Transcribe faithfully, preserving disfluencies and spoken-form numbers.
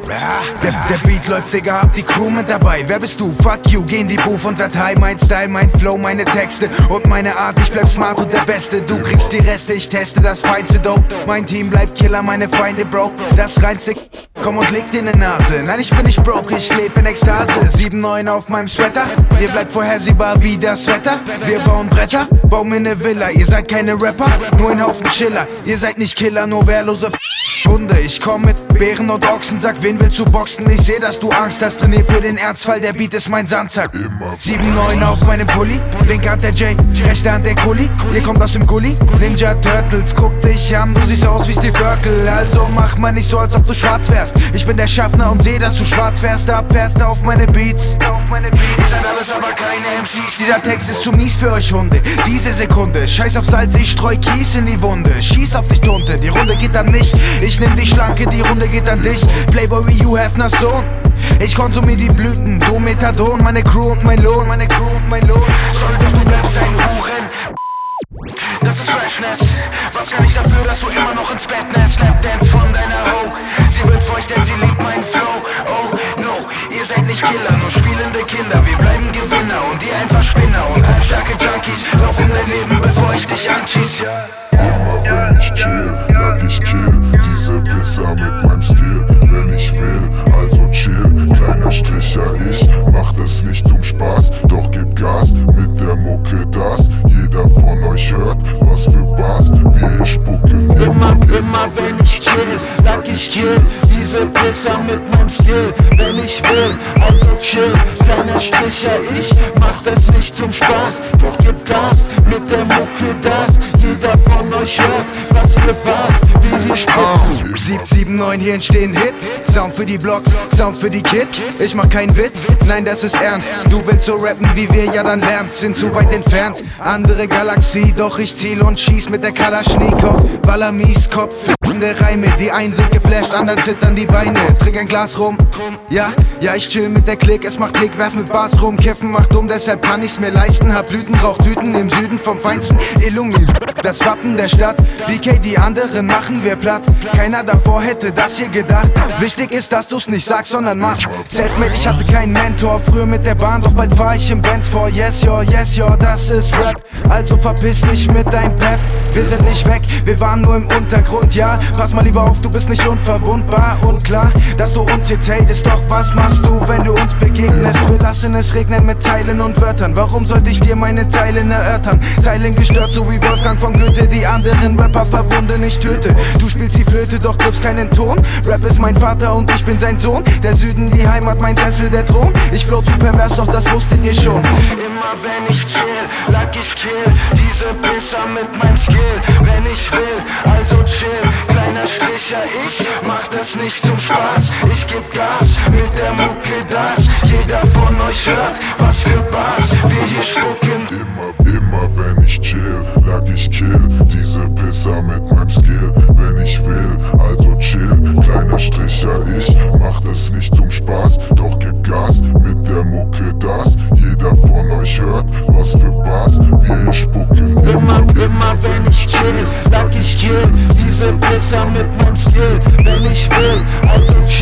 Der, der Beat läuft, Digga, hab die Crew mit dabei. Wer bist du? Fuck you, geh in die Booth und Datei. Mein Style, mein Flow, meine Texte und meine Art. Ich bleib smart und der Beste. Du kriegst die Reste, ich teste das feinste Dope. Mein Team bleibt Killer, meine Feinde broke. Das reinste, komm und leg dir ne Nase. Nein, ich bin nicht broke, ich leb in Ekstase. sieben neun auf meinem Sweater, ihr bleibt vorhersehbar wie das Wetter. Wir bauen Bretter, bauen mir ne Villa. Ihr seid keine Rapper, nur ein Haufen Chiller. Ihr seid nicht Killer, nur wehrlose Hunde. Ich komm mit Bären und Ochsen, sag, wen willst du boxen? Ich seh, dass du Angst hast, trainier für den Ernstfall, der Beat ist mein Sandsack. sieben neun auf meinem Pulli, linke Hand der Jay, rechte Hand der Kuli. Ihr kommt aus dem Gully, Ninja Turtles, guck dich an, du siehst aus wie Steve Urkel. Also mach mal nicht so, als ob du schwarz wärst. Ich bin der Schaffner und seh, dass du schwarz fährst. Abfährst auf meine Beats, auf meine Beats. Ihr seid alles, aber keine M Cs. Dieser Text ist zu mies für euch Hunde. Diese Sekunde, scheiß auf Salz, ich streu Kies in die Wunde. Schieß auf dich Tunte, die Runde geht an mich. Ich nehm die Schlanke, die Runde geht an dich. Playboy wie Hugh Hefners Sohn. Ich konsumier die Blüten, du Methadon. Meine Crew und mein Lohn, meine Crew und mein Lohn. Soll doch, du bleibst ein Huren. Das ist Freshness. Was kann ich dafür, dass du immer noch ins Bett nässt? Lapdance von deiner Ho. Sie wird feucht, denn sie liebt meinen Flow. Oh no, ihr seid nicht Killer, nur spielende Kinder. Wir bleiben Gewinner und ihr einfach Spinner. Und halbstarke Junkies, lauf um dein Leben, bevor ich dich anschieß. Immer wenn ich chill, lag ich kill diese Pisser mit meinem Skill. Wenn ich will, also chill, kleiner Stricher, ich mach das nicht zum Spaß. Doch gib Gas mit der Mucke, das jeder von euch hört, was für Bass wir spucken. Immer, immer wenn ich chill, lag ich kill diese Pisser mit meinem Skill. Wenn ich will, also chill, kleiner Stricher, ich mach das nicht zum Spaß. Doch gib Gas mit der Mucke, das jeder von euch hört, was für Bass wir hier spucken. sieben neun, hier entstehen Hits. Sound für die Blocks, Sound für die Kids. Ich mach keinen Witz, nein, das ist ernst. Du willst so rappen wie wir, ja dann lernst. Sind zu weit entfernt, andere Galaxie. Doch ich ziel und schieß mit der Kalaschnikow. Baller mies, Kopf, der Reime. Die einen sind geflasht, anderen zittern die Beine. Trink ein Glas rum, ja, ja, ich chill mit der Klick. Es macht Klick, werf mit Bars rum. Kiffen macht um, deshalb kann ich's mir leisten. Hab Blütenrauchtüten im Süden vom feinsten Illumi. Das Wappen der Stadt, B K, die anderen machen wir platt. Keiner davor hätte das hier gedacht. Wichtig ist, dass du's nicht sagst, sondern machst. Selfmade, ich hatte keinen Mentor. Früher mit der Bahn, doch bald fahr ich im Benz vor. Yes, yo, yes, yo, das ist Rap. Also verpiss dich mit deinem Pep. Wir sind nicht weg, wir waren nur im Untergrund, ja. Pass mal lieber auf, du bist nicht unverwundbar. Und klar, dass du uns jetzt hatest. Doch was machst du, wenn du uns begegnest? Wir lassen es regnen mit Zeilen und Wörtern. Warum sollte ich dir meine Zeilen erörtern? Zeilen gestört, so wie Wolfgang von Goethe. Die anderen Rapper verwunde, nicht töte. Du spielst die Flöte, doch triffst keinen Ton. Rap ist mein Vater und ich bin sein Sohn. Der Süden, die Heimat, mein Sessel, der Thron. Ich flow zu pervers, doch das wusstet ihr schon. Immer wenn ich chill, lag ich kill diese Pisser mit meinem Skill. Wenn ich will, also chill, kleiner Stricher, ich mach das nicht zum Spaß. Ich geb Gas mit der Mucke, das jeder von euch hört, was für Bass wir hier spucken. Immer, immer wenn ich chill, lag ich kill diese Pisser mit meinem Skill. Wenn ich will, also chill, kleiner Stricher, ich mach das nicht zum Spaß. Doch gib Gas mit der Mucke, das jeder von euch hört, was für Bass wir hier spucken. Immer, immer wenn ich chill, lag ich kill diese Pisser mit meinem Skill. Wenn ich will, also chill.